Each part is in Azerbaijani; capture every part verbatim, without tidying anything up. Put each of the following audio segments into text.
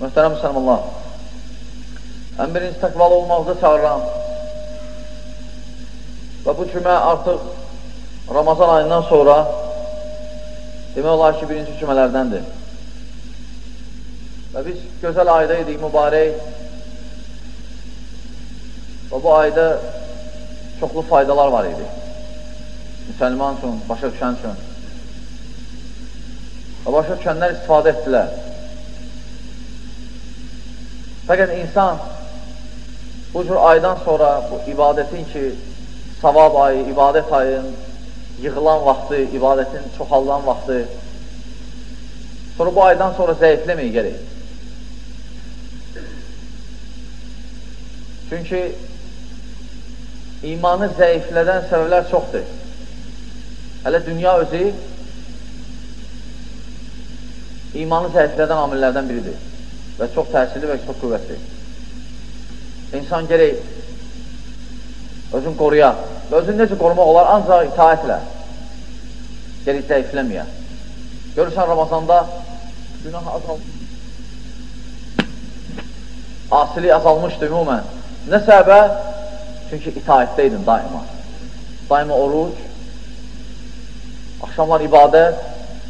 Mühtərəm müsəlmanlar, ən birinci təqvalı olmaqda çağıram və bu cümə artıq Ramazan ayından sonra demək olar ki, birinci cümələrdəndir. Və biz gözəl ayda idik, mübarək və bu ayda çoxlu faydalar var idi. Müsəlman üçün, başa düşən üçün. Və başa düşənlər istifadə etdilər. Fəqət insan bu cür aydan sonra bu ibadətin ki, savab ayı, ibadət ayın yığılan vaxtı, ibadətin çoxallan vaxtı, sonra bu aydan sonra zəifləməyə gerək. Çünki imanı zəiflədən səbəblər çoxdur. Hələ dünya özü imanı zəiflədən amillərdən biridir və çox təsirli və çox qüvvətli. İnsan gerək özün qoruya və özün necə qorumaq olar? Ancaq itaətlə gerək zəifləməyə. Görürsən, Ramazanda günah azalmış, asilik azalmışdır ümumən. Nə səbəbə? Çünki itaətdəydin daima. Daima oruc, axşamlar ibadət,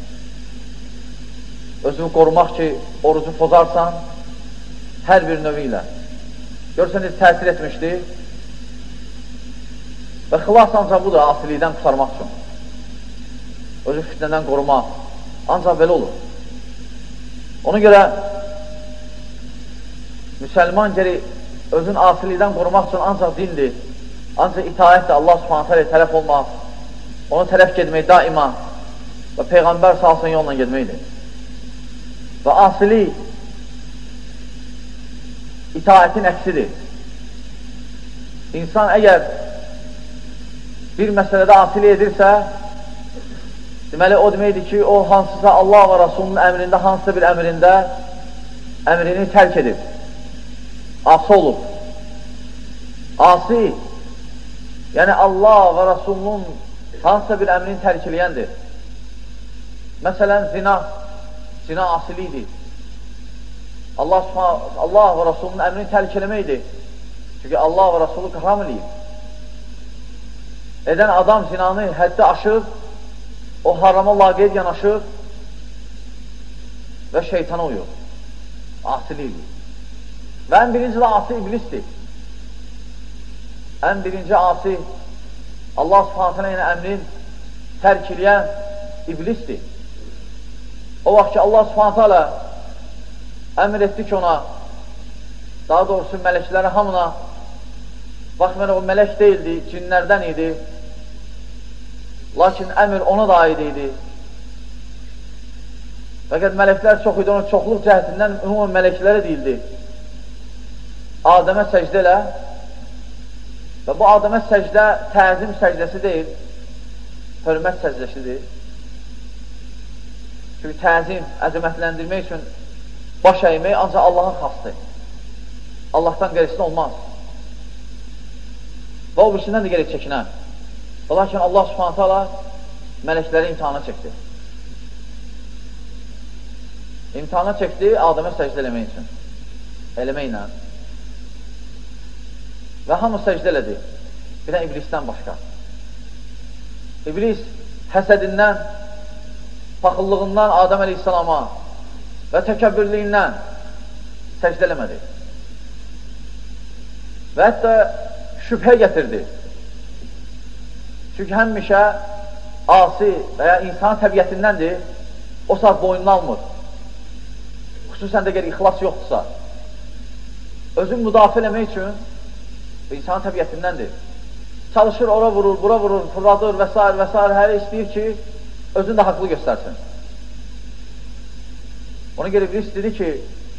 özünü qorumaq ki, orucu pozarsan, hər bir növü ilə. Görürsən, təsir etmişdir və xilas ancaq budur, asilikdən qurtarmaq üçün. Özü fitnədən qorumaq. Ancaq belə olur. Ona görə müsəlman geri özün asilikdən qorumaq üçün ancaq dindir, ancaq itaətdir, Allah subhanətə ilə tərəf olmaq, ona tərəf gedmək daima və Peyğəmbər salsın yolla gedməkdir. Və asilik itaətin əksidir. İnsan əgər bir məsələdə asilik edirsə, deməli o deməkdir ki, o hansısa Allah və Rasulunun əmrində, hansısa bir əmrində əmrini tərk edib, asi olub. Asi, yəni Allah və Rasulunun hansısa bir əmrini tərk eləyəndir. Məsələn, zina, zina asilidir. Allah, Allah və Rasulunun əmrini tərk eləməkdir. Çünki Allah və Rasulü haram eləyib. Edən adam zinanı həddi aşıb, o harama laqeyd yanaşıb və şeytana uyur. Asilidir. Və ən birinci də asi iblisdir. Ən birinci asi Allah subhanətə ilə əmrin tərk eləyən iblisdir. O vaxt ki, Allah subhanətə ilə əmr etdi ki ona, daha doğrusu mələkləri hamına, baxmayaraq o mələk deyildi, cinlərdən idi, lakin əmr ona da aid idi. Fəqət mələklər çox idi, onun çoxluq cəhətindən ümumən mələklərə deyildi. Adəmə səcdə elə və bu Adəmə səcdə təzim səcdəsi deyil, hörmət səcdəsidir. Çünki təzim, əzəmətləndirmək üçün baş əymək ancaq Allahın xasdır. Allahdan qeyrisinə olmaz. Və o birisindən də gerək çəkinər. Lakin Allah subhanətə ala mələkləri imtihana çəkdi. İmtihana çəkdi Adəmə səcdə eləmək üçün. Eləməklə. Və hamı səcdə elədi. Bir də iblisdən başqa. İblis həsədindən, paxıllığından Adəm əleyhissalama və təkəbbürlüyündən səcdə eləmədi. Və hətta şübhə gətirdi. Çünki həmişə asi və ya insan təbiyyətindəndir, o saat boynunu almır. Xüsusən də gəlir ixlas yoxdursa. Özün müdafiə eləmək üçün insan təbiyyətindəndir. Çalışır, ora vurur, bura vurur, fırladır və s. və s. Hər istəyir ki, özünü də haqlı göstərsin. Ona görə iblis dedi ki,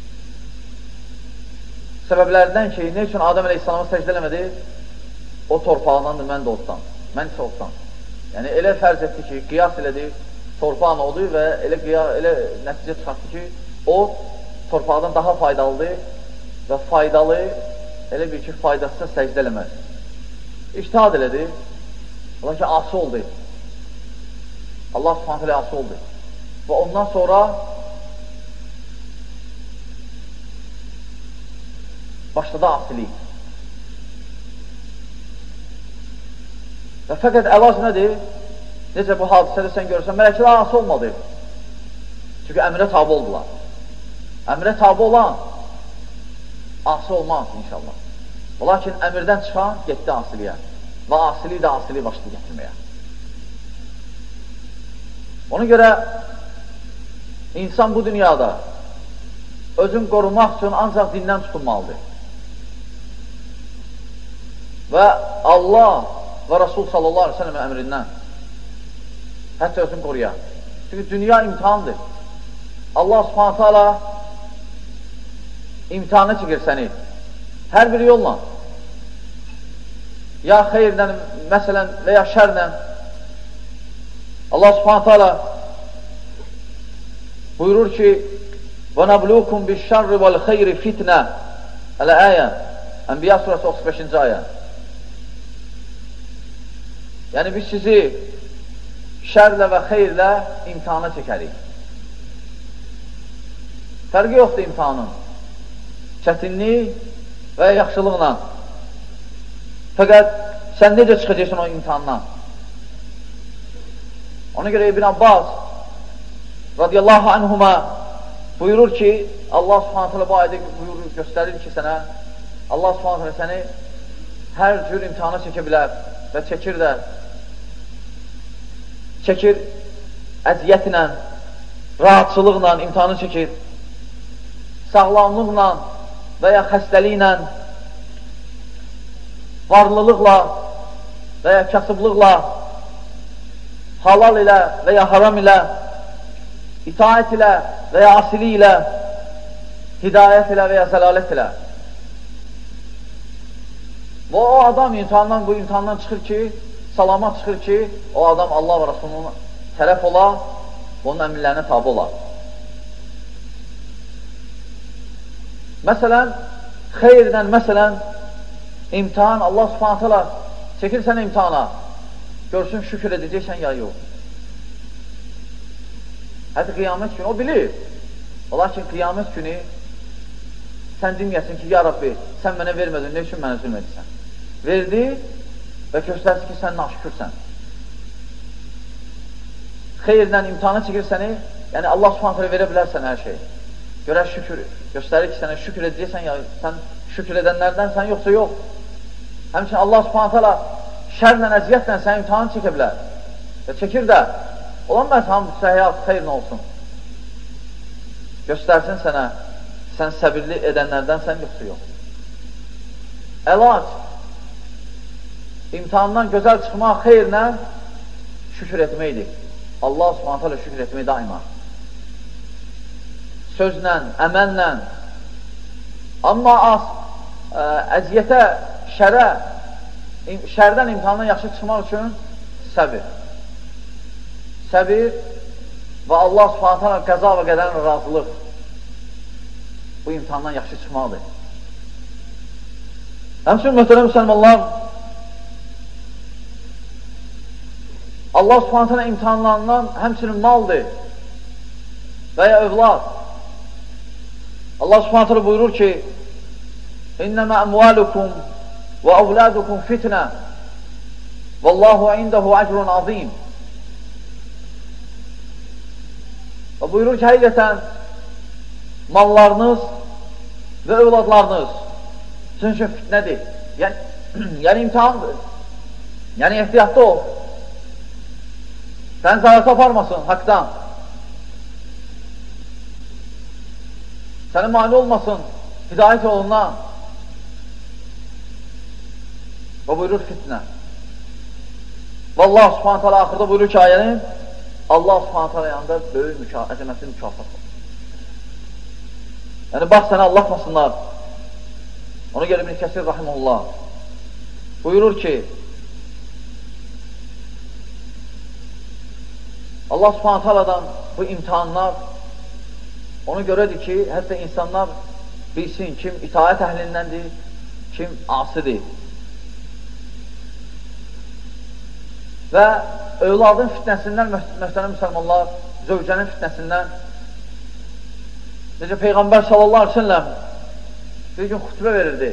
səbəblərdən ki, ne üçün Adəm əleyhissalama səcdə eləmədi? O torpağındandır, mən də oddan, mən isə oddan. Yəni, elə fərz etdi ki, qiyas elədi, torpağın odu və elə, elə nəticə çıxartdı ki, o torpaqdan daha faydalıdır və faydalı, elə bir ki, faydasına səcdə eləməz. İctihad elədi, ola ki, asi oldu. Allah subhanətə ilə asi oldu. Və ondan sonra başladı asilik. Və fəqət əlac nədir? Necə bu hadisədə sən görürsən, mələklər asi olmadı. Çünki əmrə tabi oldular. Əmrə tabi olan asi olmaz inşallah. Lakin əmirdən çıxan getdi asiliyə və asili də asili başladı gətirməyə. Ona görə insan bu dünyada özün qorumaq üçün ancaq dindən tutunmalıdır. Və Allah və Rasul sallallahu aleyhi ve sellem əmrindən hətta özün qoruyaq. Çünki dünya imtihandır. Allah subhanətə teala imtihana çəkir səni. Hər bir yolla. Ya xeyirlə, məsələn, və ya şərlə. Allah subhanətə teala buyurur ki وَنَبْلُوكُمْ بِالشَّرِّ وَالْخَيْرِ فِتْنَةً Əl-Əyə Ənbiya surəsi otuz beşinci ayə. Yəni biz sizi şərlə və xeyrlə imtihana çəkərik. Fərqi yoxdur imtihanın. Çətinlik və yaxşılıqla. Fəqət sən necə çıxacaqsın o imtihandan? Ona görə İbn Abbas radiyallahu anhuma buyurur ki, Allah subhanət hələ bu ayda buyurur, göstərir ki sənə, Allah subhanət hələ səni hər cür imtihana çəkə bilər və çəkir də, çəkir əziyyətlə, rahatçılıqla imtihanı çəkir, sağlamlıqla və ya xəstəliklə, varlılıqla və ya kasıblıqla, halal ilə və ya haram ilə, itaət ilə və ya asili ilə, hidayət ilə və ya zəlalət ilə. Və o adam imtihandan, bu imtihandan çıxır ki, salamat çıxır ki, o adam Allah və Rasulunun tərəf ola, onun əmirlərinə tabi ola. Məsələn, xeyirdən, məsələn, imtihan, Allah subhanət hələ çəkir sənə imtihana, görsün şükür edəcəksən ya yox. Hətta qiyamət günü, o bilir. Lakin qiyamət günü sən deməyəsin ki, ya Rabbi, sən mənə vermədin, ne üçün mənə zülm edirsən? Verdi və göstərsin ki, sən naşükürsən. Xeyirlə imtihana çəkir səni, yəni Allah subhanətlə verə bilərsən hər şey. Görər şükür, göstərir ki, sənə şükür edəcəksən, ya sən şükür edənlərdən sən yoxsa yox. Həmçin Allah subhanətlə şərlə, əziyyətlə sən imtihanı çəkə bilər. Və çəkir də, olan məhz hamdüsə həyat xeyrin olsun. Göstərsin sənə, sən səbirli edənlərdən sən yoxsa yox. Əlac, imtihandan gözəl çıxmaq xeyrinə şükür etməkdir. Allah subhanətə ilə şükür etmək daima. Sözlə, əməllə, amma az ə, əziyyətə, şərə, şərdən imtihandan yaxşı çıxmaq üçün səbir. Səbir və Allah subhanətə ilə qəza və qədərin razılıq bu imtihandan yaxşı çıxmaqdır. Həmçinin möhtərəm müsəlmanlar, Allah subhanətə ilə imtihanlarından həmçinin maldır və ya övlad. Allah subhanətə ilə buyurur ki, İnnəmə əmvalukum və əvladukum fitnə Vallahu indəhu əcrun azim. Və buyurur ki, həqiqətən mallarınız və övladlarınız sizin üçün fitnədir. Yəni, yəni imtihandır. Yəni ehtiyatda ol. Sən zarata aparmasın haqdan. Səni mani olmasın hidayət yolundan. Və buyurur fitnə. Və Allah subhanət hələ axırda buyurur ki, ayənin Allah subhanət hələ yanında böyük müka əzəmətli mükafat var. Yəni, bax sənə Allahmasınlar. Ona görə İbn Kəsir rahiməhullah buyurur ki, Allah subhanət hələdən bu imtihanlar ona görədir ki, hətta insanlar bilsin kim itaət əhlindəndir, kim asidir. Və övladın fitnəsindən, məsələn, müsəlmanlar, zövcənin fitnəsindən, necə Peyğəmbər sallallahu aleyhi ve sellem bir gün xütbə verirdi.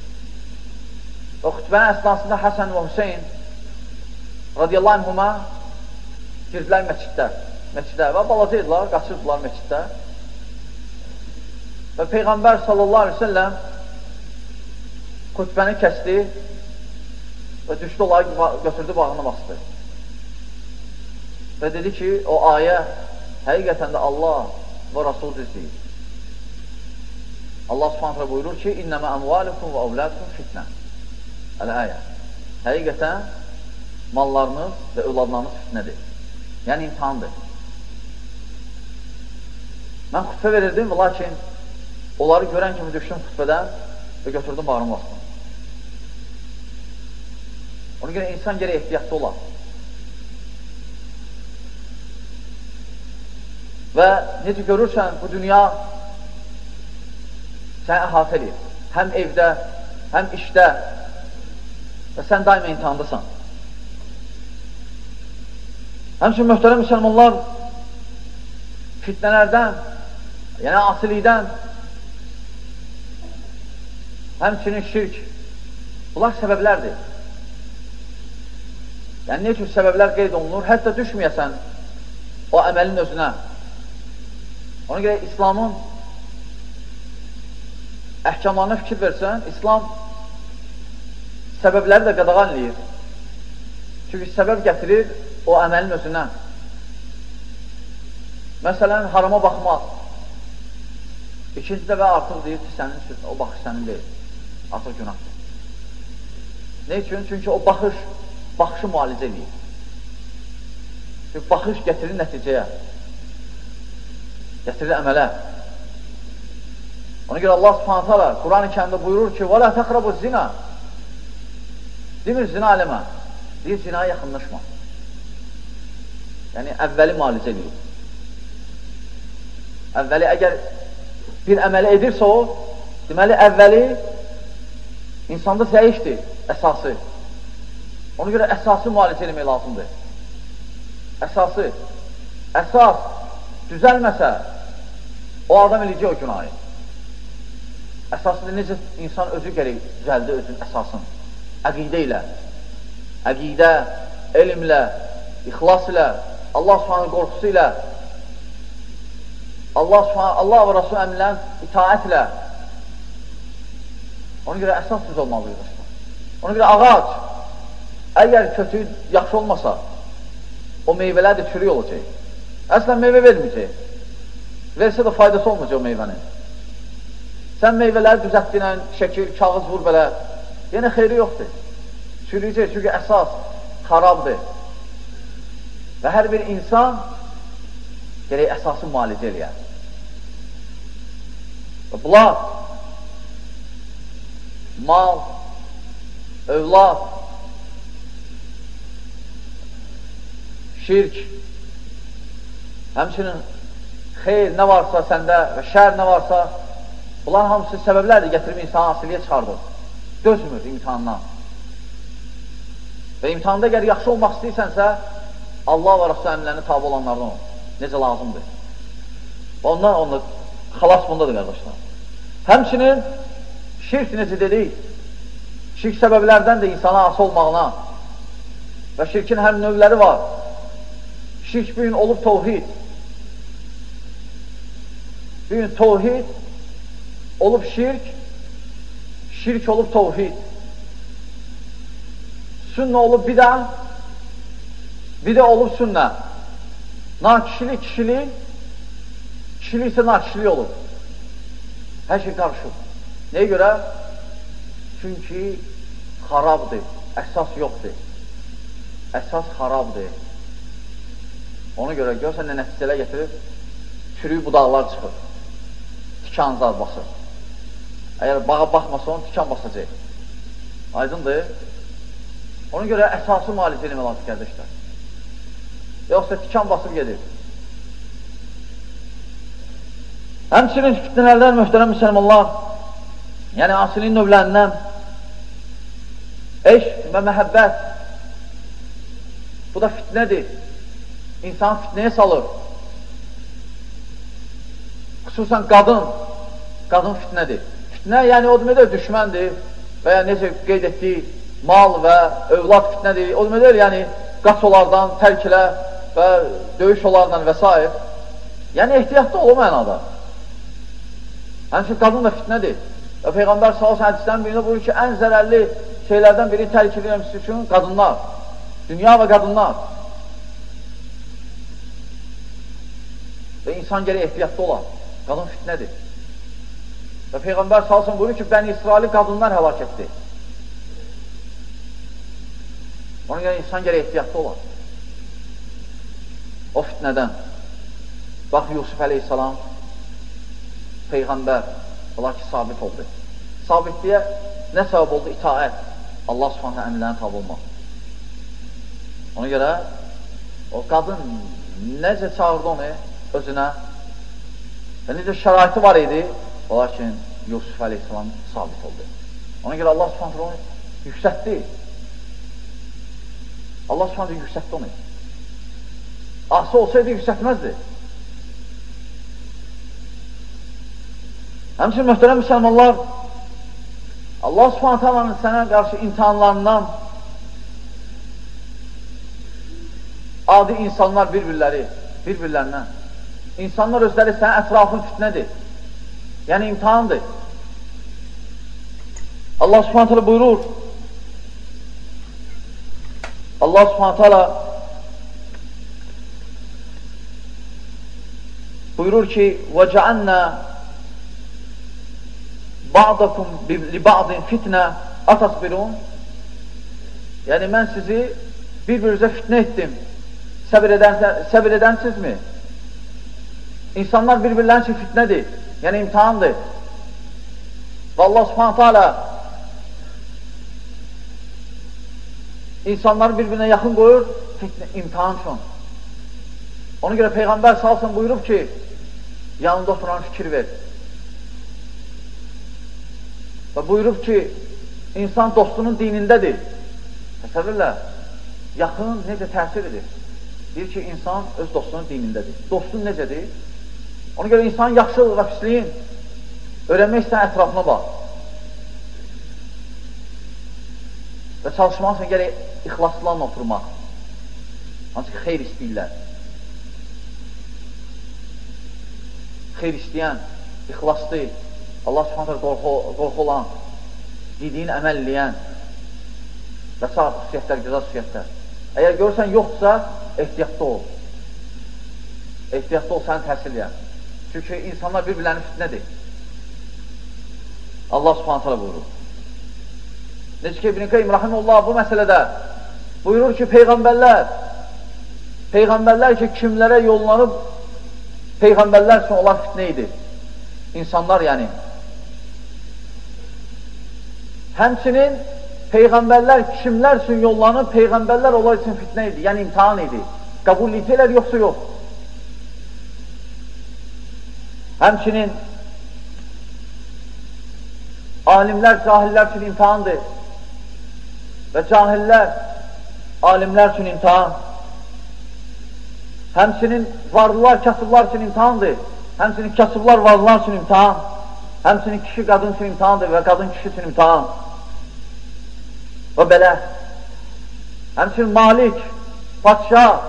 Və xütbənin əsnasında Həsən və Hüseyin radiyallahu anhuma girdilər məsciddə. Məsciddə və balaca idilər, qaçırdılar məsciddə. Və Peyğəmbər sallallahu aleyhi ve sellem xütbəni kəsdi və düşdü onları götürdü, bağına bastı. Və dedi ki, o ayə həqiqətən də Allah və Rasul düz deyir. Allah subhanətlə buyurur ki, İnnəmə əmvalikum və əvlədukum fitnə. Əl-əyə. Həqiqətən mallarınız və övladlarınız fitnədir. Yəni imtihandır. Mən xütbə verirdim, lakin onları görən kimi düşdüm xütbədən və götürdüm bağırım bastım. Ona görə insan gərək ehtiyatlı olar. Və necə görürsən, bu dünya səni əhatə edir. Həm evdə, həm işdə və sən daima imtihandasan. Həmçin, möhtərəm müsəlmanlar fitnələrdən, yəni asilikdən, həmçinin şirk, bunlar səbəblərdir. Yəni, ne tür səbəblər qeyd olunur, hətta düşməyəsən o əməlin özünə. Ona görə İslamın əhkamlarına fikir versən, İslam səbəbləri də qadağan eləyir. Çünki səbəb gətirir o əməlin özündən. Məsələn, harama baxmaq. İkinci də və artıq deyir ki, sənin, o baxış sənin deyil. Artıq günahdır. Ne üçün? Çünki o baxış, baxışı müalicə eləyir. Çünki baxış gətirir nəticəyə. Gətirir əmələ. Ona görə Allah subhanətə alə Quran-ı kərimdə buyurur ki, وَلَا تَقْرَبُ zina. Demir, zina eləmə. Deyir, zinaya yaxınlaşma. Yəni, əvvəli müalicə eləyir. Əvvəli, əgər bir əməli edirsə o, deməli, əvvəli insanda zəifdir, əsası. Ona görə əsası müalicə eləmək lazımdır. Əsası. Əsas düzəlməsə, o adam eləyəcək o günahı. Əsasında necə insan özü gərək düzəldi özün əsasını. Əqidə ilə, əqidə, elmlə, ixlas ilə, Allah subhanə qorxusu ilə, Allah subhanə, Allah və Rasul əmrlərin itaətlə. Ona görə əsas düz olmalıyıq. Ona görə ağac, əgər kötü, yaxşı olmasa, o meyvələr də çürük olacaq. Əslən meyvə verməyəcək. Versə də faydası olmayacaq o meyvənin. Sən meyvələri düzətdiyən şəkil, kağız vur belə, yenə xeyri yoxdur. Çürüyəcək, çünki əsas xarabdır. Və hər bir insan gərək əsası müalicə eləyər. Və bunlar mal, övlad, şirk, həmçinin xeyr nə varsa səndə və şər nə varsa, bunların hamısı səbəblərdir, gətirib insanı asiliyə çıxardır. Dözmür imtihandan. Və imtihanda əgər yaxşı olmaq istəyirsənsə, Allah və Rasul əmrlərini tabi olanlardan ol. Necə lazımdır. Və ondan onda xalas bundadır, qardaşlar. Həmçinin şirk necə dedik, şirk səbəblərdən də insana ası olmağına və şirkin həm növləri var. Şirk bir gün olub tovhid. Bir gün tovhid olub şirk, şirk olub tovhid. Sünnə olub bidə, bidə olub sünnə. Nakişilik, kişilik, kişilik isə nakişilik olub. Hər şey qarışıb. Nəyə görə? Çünki xarabdır, əsas yoxdur. Əsas xarabdır. Ona görə görsən nə nəticələr gətirir, çürük budaqlar çıxır, tikan zad basır. Əgər bağa baxmasa onu tikan basacaq. Aydındır. Ona görə əsası müalicə eləmək lazım, qardaşlar. Yoxsa tikan basıb gedir. Həmçinin fitnələrdən möhtərəm müsəlmanlar, yəni asilin növlərindən eşq və məhəbbət, bu da fitnədir. İnsan fitnəyə salır. Xüsusən qadın, qadın fitnədir. Fitnə, yəni o deməkdir, düşməndir və ya necə qeyd etdiyi mal və övlad fitnədir. O deməkdir, yəni qaç onlardan, tərk elə və döyüş onlardan və s. Yəni ehtiyatlı ol o mənada. Həmçin qadın da fitnədir. Və Peyğəmbər sallallahu əleyhi və səlləm hədislərin birində buyurur ki, ən zərərli şeylərdən biri tərk edilməsi üçün qadınlar, dünya və qadınlar. Və insan gərək ehtiyatlı olar. Qadın fitnədir. Və Peyğəmbər sallallahu əleyhi və səlləm buyurur ki, Bəni İsraili qadınlar həlak etdi. Ona görə insan gərək ehtiyatlı olar. O fitnədən. Bax, Yusuf əleyhissalam Peyğəmbər, ola ki, sabit oldu. Sabitliyə nə səbəb oldu? İtaət. Allah subhanə əmrlərini tabi olmaq. Ona görə o qadın necə çağırdı onu özünə və necə şəraiti var idi, ola ki, Yusuf əleyhissalam sabit oldu. Ona görə Allah subhanə onu yüksətdi. Allah subhanə yüksətdi onu. Asi olsaydı yüksətməzdi. Həmçin, möhtərəm müsəlmanlar, Allah subhanə təalanın sənə qarşı imtihanlarından adi insanlar bir-birləri, bir-birlərindən. İnsanlar özləri sənə ətrafın fitnədir. Yəni imtihandır. Allah subhanə təala buyurur, Allah subhanə təala buyurur ki, وَجَعَلْنَا Ba'dakum li ba'din fitnə atasbirun. Yəni mən sizi bir-birinizə fitnə etdim. Səbir edən, səbir edənsizmi? İnsanlar bir-birlərin üçün fitnədir. Yəni imtihandır. Və Allah subhanətə alə insanları bir-birinə yaxın qoyur, fitnə, imtihan üçün. Ona görə Peyğəmbər salsın buyurub ki, yanında oturan fikir ver. Və buyurub ki, insan dostunun dinindədir. Təsəvvürlə, yaxın necə təsir edir? Deyir ki, insan öz dostunun dinindədir. Dostun necədir? Ona görə insan yaxşılıq və pisliyin öyrənmək istəyən ətrafına bax. Və çalışmaq üçün gərək ixlaslarla oturmaq. Hansı ki, xeyr istəyirlər. Xeyr istəyən, ixlaslı, Allah subhanətə qorxu, qorxu olan, dediyin əməl eləyən və sağ xüsusiyyətlər, gözəl xüsusiyyətlər. Əgər görürsən yoxdursa, ehtiyatlı ol. Ehtiyatlı ol, səni təhsil eləyən. Çünki insanlar bir-birlərini fitnədir. Allah subhanətə buyurur. Necə ki, İbn-i Qeym Rahimullah bu məsələdə buyurur ki, Peyğəmbərlər, Peyğəmbərlər ki, kimlərə yollanıb, Peyğəmbərlər üçün onlar fitnə idi. İnsanlar yəni. Həmçinin Peyğəmbərlər kimlər üçün yollanıb, Peyğəmbərlər onlar üçün fitnə idi, yəni imtihan idi. Qəbul edirlər, yoxsa yox. Həmçinin alimlər cahillər üçün imtihandır və cahillər alimlər üçün imtihan. Həmçinin varlılar kasıblar üçün imtihandır, həmçinin kasıblar varlılar üçün imtihan, həmçinin kişi qadın üçün imtihandır və qadın kişi üçün imtihan. Və belə, həmçinin malik, padişah,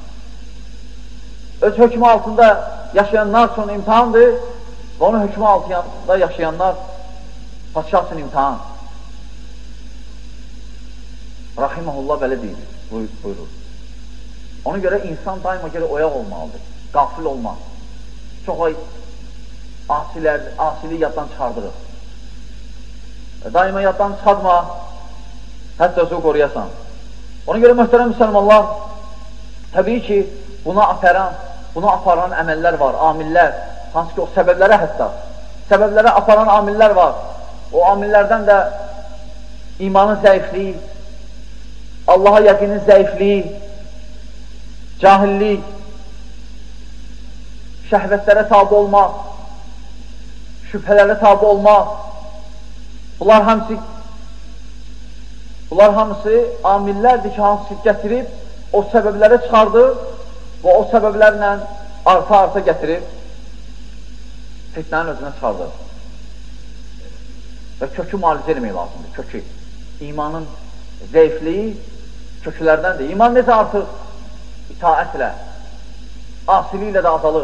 öz hökmü altında yaşayanlar üçün imtihandır və onun hökmü altında yaşayanlar padişah üçün imtihan. Rahiməhullah belə deyir, buyurur. Ona görə insan daima görə oyaq olmalıdır, qafil olmaz. Çox ay asilər, asili yaddan çıxardırır. Daima yaddan çıxartma, hətta özü qoruyasan. Ona görə möhtərəm müsəlmanlar, təbii ki, buna aparan, buna aparan əməllər var, amillər, hansı ki o səbəblərə hətta, səbəblərə aparan amillər var. O amillərdən də imanın zəifliyi, Allaha yəqinin zəifliyi, cahillik, şəhvətlərə tabi olmaq, şübhələrə tabi olmaq, bunlar hamısı bunlar hamısı amillərdir ki, hansı gətirib, o səbəblərə çıxardır və o səbəblərlə arta-arta gətirib fitnənin özünə çıxardır. və kökü müalicə etmək lazımdır, kökü. İmanın zəifliyi köklərdəndir. İman necə artıq? İtaətlə, asiliklə də azalır.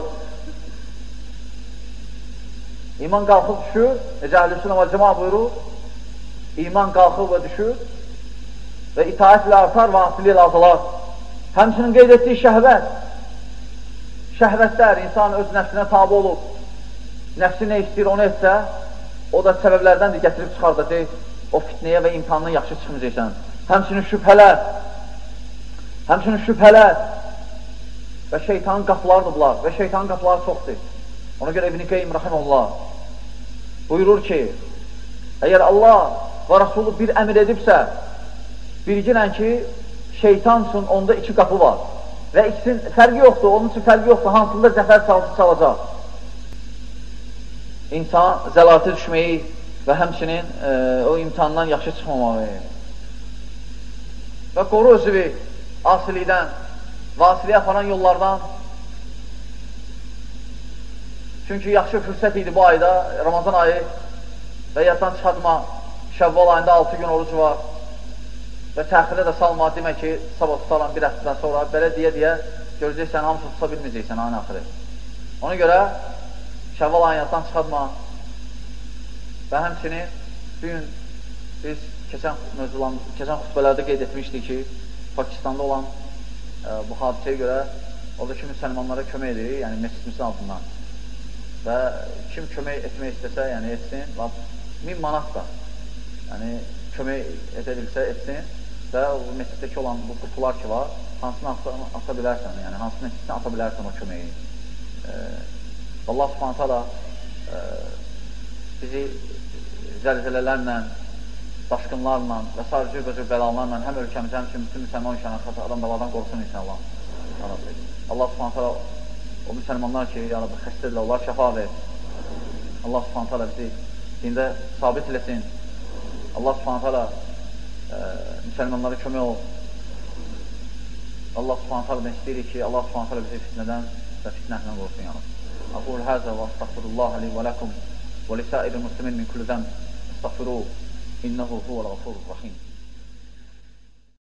İman qalxıb düşür, necə Əhlüsünnə və Cəmaət buyurur, iman qalxıb və düşür və itaətlə artar və asiliklə azalar. Həmçinin qeyd etdiyi şəhvət, şəhvətlər, insan öz nəfsinə tabi olub, nəfsi nə istəyir, onu etsə, o da səbəblərdəndir, gətirib çıxardacaq, o fitnəyə və imtihandan yaxşı çıxmayacaqsan. Həmçinin şübhələr, həmçinin şübhələr və şeytanın qapılarıdır bunlar və şeytanın qapıları çoxdur. Ona görə İbn-i Qeym Rahimullah buyurur ki, əgər Allah və Rasulü bir əmr edibsə, bilginən ki, şeytan üçün onda iki qapı var və ikisinin fərqi yoxdur, onun üçün fərqi yoxdur, hansında zəfər çalsı çalacaq. İnsan zəlatı düşməyi və həmçinin e, o imtihandan yaxşı çıxmamağı və qoru özüvi asilikdən, vasiliyə aparan yollardan. Çünki yaxşı fürsət idi bu ayda, Ramazan ayı və yaddan çıxartma, Şəvval ayında altı gün oruc var və təxirə də salma, demək ki, sabah tutalan bir həftədən sonra belə deyə-deyə görəcəksən, hamısı tuta bilməyəcəksən ayın axırı. Ona görə Şəvval ayını yaddan çıxartma və həmçinin bir gün biz keçən, keçən xütbələrdə qeyd etmişdik ki, Pakistanda olan e, bu hadisəyə görə oradakı müsəlmanlara kömək edir, yəni məscidimizin altından. Və kim kömək etmək istəsə, yəni etsin, min manat da, yəni kömək edilsə etsin və məsciddəki olan bu qutular ki var, hansını ata, ata bilərsən, yəni hansını etsin, ata bilərsən o köməyi. E, Allah subhanət hala e, bizi zəlzələlərlə, daşqınlarla və s. cürbəcür bəlalarla həm ölkəmizə, həm üçün bütün müsəlman uşaqlarına adam bəladan qorusun inşallah. Allah subhanət hala o müsəlmanlar ki, ya Rabbi, xəstədirlər, onlar şəfa ver. Allah subhanət hala bizi dində sabit eləsin. Allah subhanət hala e, müsəlmanlara kömək ol. Allah subhanət hala ben istəyirik ki, Allah subhanət hala bizi fitnədən və fitnəhlə qorusun. Ya Rabbi. Aqul həzə və astagfirullah li və ləkum və lisəir-i muslimin min kulli zəm. Estağfiru, innəhu huvəl-ğafurur-rahim.